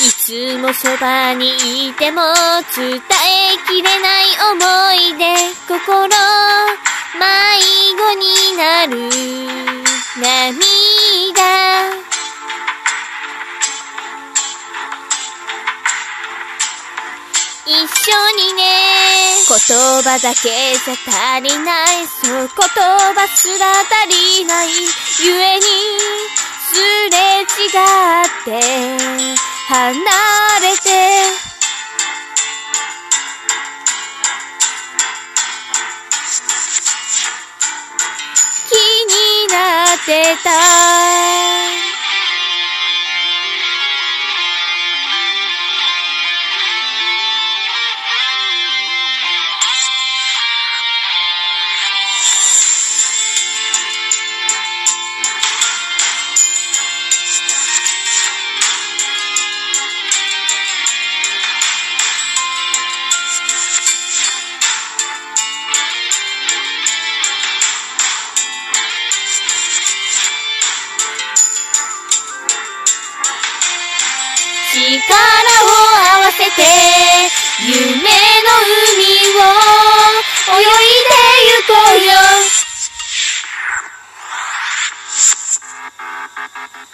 いつもそばにいても伝えきれない思い出、心迷子になる涙、一緒にね、言葉だけじゃ足りない、そう言葉すら足りない、ゆえにすれ違って離れて、気になってた。力を合わせて夢の海